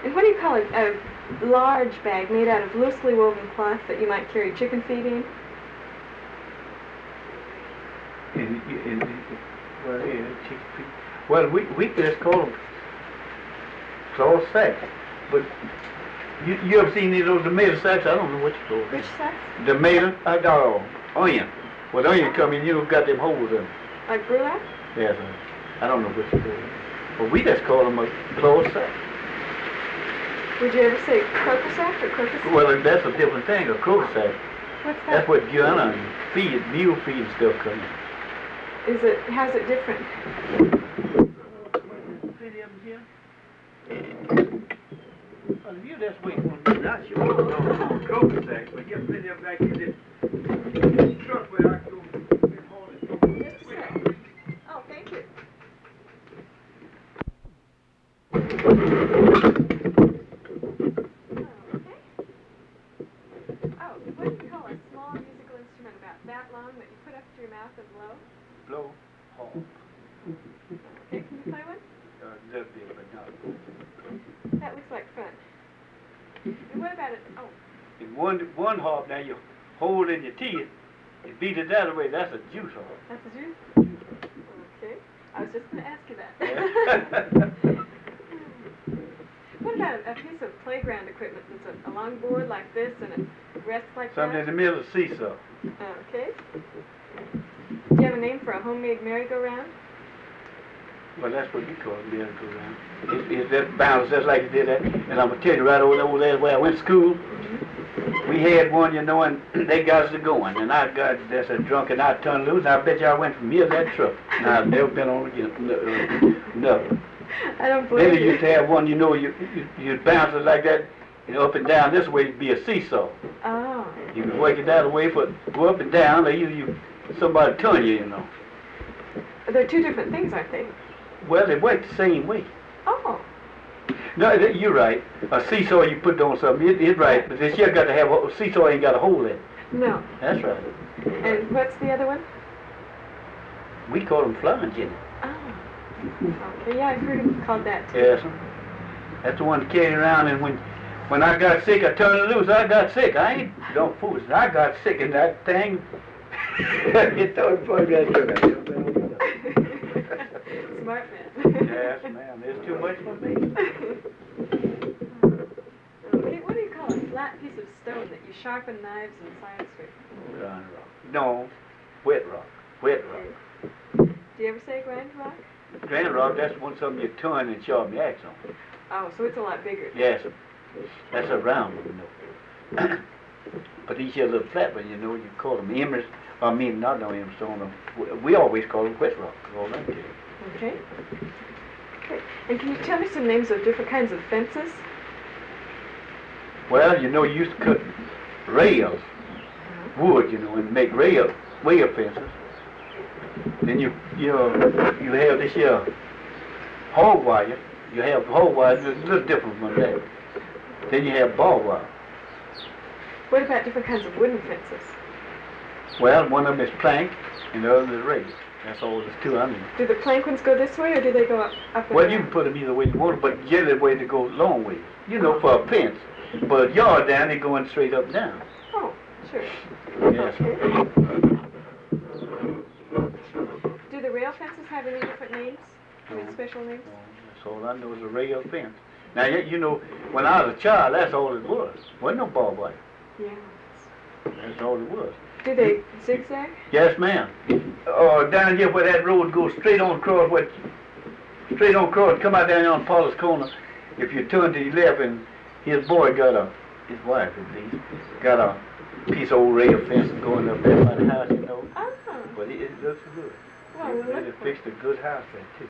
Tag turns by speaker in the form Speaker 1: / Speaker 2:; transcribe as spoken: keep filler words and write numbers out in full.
Speaker 1: And what do you call a, a large bag made out of loosely woven cloth that you might carry chicken feed in?
Speaker 2: In, in, in, well, yeah, chicken feed. Well, we we just call them cloth sacks. But you you ever seen these those tomato sacks? I don't know what you call them.
Speaker 1: Which sacks?
Speaker 2: Tomato, uh, no, onion. When onion come in, you know, got them holes in them.
Speaker 1: Like burlap?
Speaker 2: Yes, sir. I don't know what you call them. But we just call them a cloth sack.
Speaker 1: Would you ever say croaker sack or crocus sack?
Speaker 2: Well, that's a different thing, a croaker sack.
Speaker 1: What's that?
Speaker 2: That's what Guyana feed, mule feed and stuff come in.
Speaker 1: Is it, how's it different?
Speaker 2: Plenty of them here. Well, if you just wait one minute, not sure on croaker sack, but you have plenty of them back in this truck where I can go and haul it.
Speaker 1: Just a sec. Oh, thank you. Oh, what do you call a small musical instrument about that long that you put up to your mouth and blow?
Speaker 2: Blow, haul.
Speaker 1: Okay, can you play one?
Speaker 2: Uh, little bit, but not.
Speaker 1: That looks like fun. And what about it? Oh,
Speaker 2: In one one hop, now you hold in your teeth, you beat it that way, that's a juice hop.
Speaker 1: that's a juice? Okay. I was just going to ask you that. What about a piece of playground equipment that's a, a long board like this and it rests like
Speaker 2: Something in
Speaker 1: that?
Speaker 2: the middle of the seesaw.
Speaker 1: Okay. Do you have a name for a homemade merry-go-round?
Speaker 2: Well, that's what you call it, merry-go-round. It's, it's that bounce just like you did that. And I'm going to tell you right over, over there where I went to school, we had one, you know, and they got us to going. And I got that's a drunk and I turned loose. And I bet you I went from here to that truck. And I've never been on again. No. no.
Speaker 1: I don't
Speaker 2: Then
Speaker 1: believe
Speaker 2: you
Speaker 1: you.
Speaker 2: used to have one, you know, you, you, you'd bounce it like that, you know, up and down this way, it'd be a seesaw.
Speaker 1: Oh.
Speaker 2: You could work it that way, for go up and down, or you, you somebody turn you, you know.
Speaker 1: They're two different things, aren't they?
Speaker 2: Well, they work the same way.
Speaker 1: Oh.
Speaker 2: No, that- you're right. A seesaw you put on something, it, it's right, but this here got to have a a seesaw ain't got a hole in it.
Speaker 1: No.
Speaker 2: That's right.
Speaker 1: And what's the other one?
Speaker 2: We call them flying Jenny.
Speaker 1: Oh. Okay, yeah, I've heard it called that too.
Speaker 2: Yes. That's the one to carry around, and when when I got sick, I turned it loose. I got sick. I ain't don't fool. I got sick, and that thing. it thought for that
Speaker 1: Smart man.
Speaker 2: Yes, ma'am. It's too much for me.
Speaker 1: Okay, what do you call a flat piece of stone that you sharpen knives and science with?
Speaker 2: Grind rock. No, wet rock. Wet rock.
Speaker 1: Do you ever say grind rock?
Speaker 2: Grand rock. That's one something you turn and sharpen the axe on.
Speaker 1: Oh, so it's a lot bigger.
Speaker 2: Yes, that's a round one, you know. But these here little flat ones, you know, you call them emeralds. I mean, not no emerald stone. We- We always call them wet rock. All that too.
Speaker 1: Okay. Okay. And can you tell me some names of different kinds of fences?
Speaker 2: Well, you know, you used to cut rails, wood, you know, and make rail rail fences. Then you you know, you have this here hog wire. You have hog wire, it's a little different from that. Then you have barbed wire.
Speaker 1: What about different kinds of wooden fences?
Speaker 2: Well, one of them is plank, and the other is rail. That's all there's two. I mean,
Speaker 1: Do the plank ones go this way, or do they go up, up and
Speaker 2: well,
Speaker 1: down?
Speaker 2: you can put them either way you want, but generally the way they go long ways. You know, for a fence. But yard down, they're going straight up and down.
Speaker 1: Oh, sure.
Speaker 2: Yes.
Speaker 1: Okay. Do the rail fences have any different names? Any
Speaker 2: No.
Speaker 1: special names?
Speaker 2: That's all I know is a rail fence. Now, you, you know, when I was a child, that's all it was. Wasn't no barbed wire.
Speaker 1: Yeah.
Speaker 2: That's all it was.
Speaker 1: Do they zigzag?
Speaker 2: Yes, ma'am. Uh, down here where that road goes straight on across, what, straight on across, come out down here on Paul's Corner. If you turn to your left, and his boy got a, his wife at least, got a piece of old rail fence going up there by the house, you know.
Speaker 1: Oh.
Speaker 2: But it, it looks good.
Speaker 1: Well,
Speaker 2: They,
Speaker 1: we'll
Speaker 2: they
Speaker 1: look for it.
Speaker 2: fixed a good house there, too.